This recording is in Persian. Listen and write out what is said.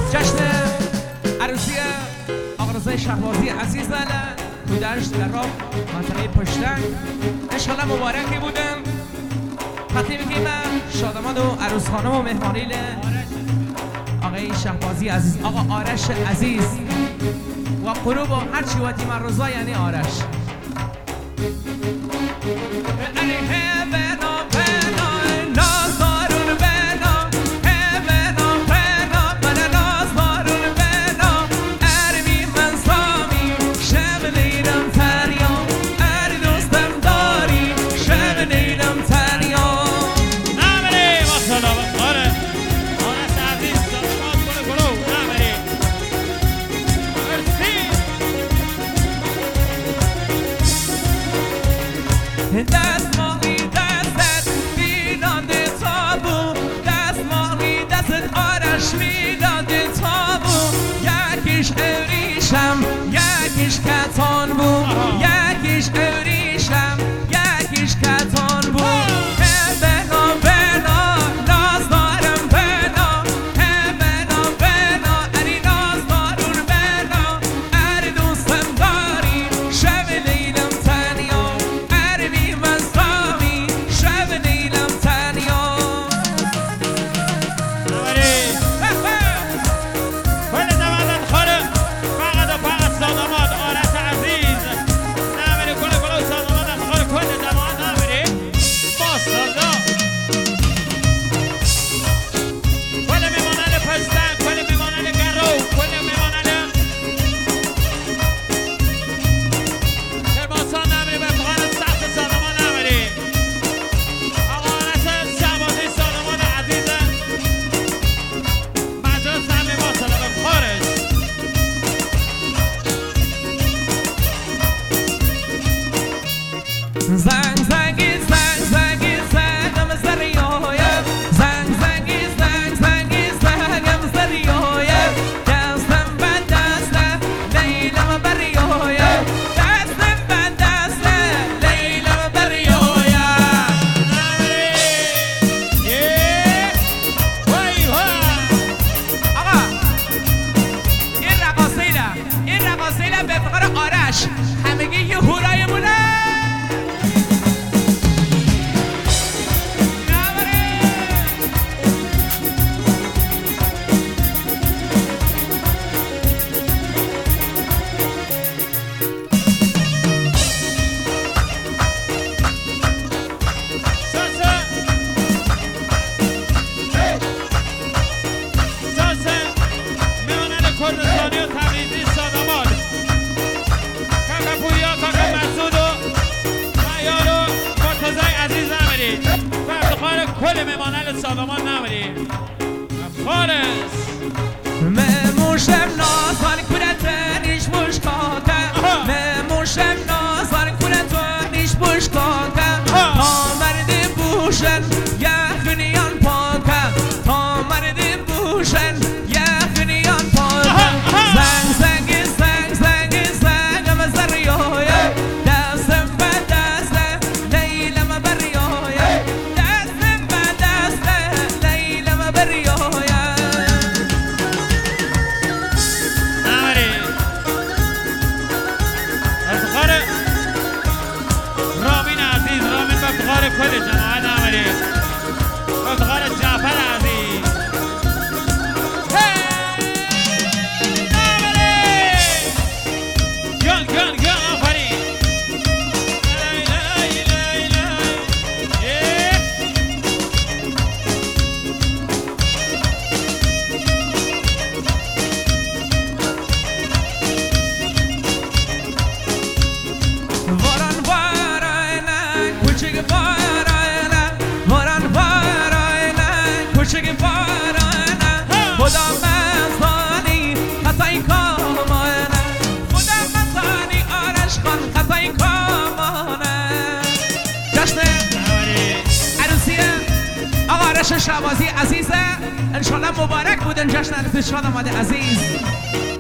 جشن عروسی آقا رضای شهبازی عزیز کودش در راه منطقه پشتن انشالله مبارکی بودم. خطی بگیم شادمان و عروس خانم و مهمانیل آقای شهبازی عزیز، آقا آرش عزیز و قروب و هرچی و دیمن رضا یعنی آرش. دستمالی دستت میداده تابو، دستمالی دستت آرش میداده تابو. یکیش اوریشم یکیش کتان بو، یکیش اوریشم یکیش کتان بو. بنا بنا ناز دارم بنا، بنا بنا اری ناز دارون بنا. اری دوستم داری شب لیلم تنیا، زنگ زنگی زنگ زنگی زنگم زریایم، زنگ زنگی زنگ زنگی زنگم زریایم. دستم به دست لیلم بریایم، دستم به دست لیلم بریایم. آقا این رقاصیله به فقر آرش همگی یه هورای مونه. کردستانی و تبریزی ساداماد کاکا پویا، کاکا مسعود و معیار و مرتضای عزیز نمیرید و افتخار کل مهمانان ساداماد نمیرید خالص مموشم نازان کورتنیش بشکاکم، مموشم نازان کورتنیش بشکاکم. تا مردی بوشن یخنیان پاکم، تا مردی بوشن یخنیان پاکم. زنگ زنگی زنگ زنگی زنگم زریایم، دستم به دست لیلم بریایم، دستم به دست لیلم بریایم. افتخار رامین عزیز، رامین به افتخار کل جماعت نمیرید به افتخار جعفر عزیز گل گل گل آفرین. واران واراینا کوچک واراینا، واران واراینا کوچک واراینا. خدا مزانی خطای کامانه، خدا مزانی آرش خان خطای کامانه. جشن عروسی آقا آرش شهبازی عزیزه انشالله مبارک بودن. جشن عروسی شاداماد عزیز.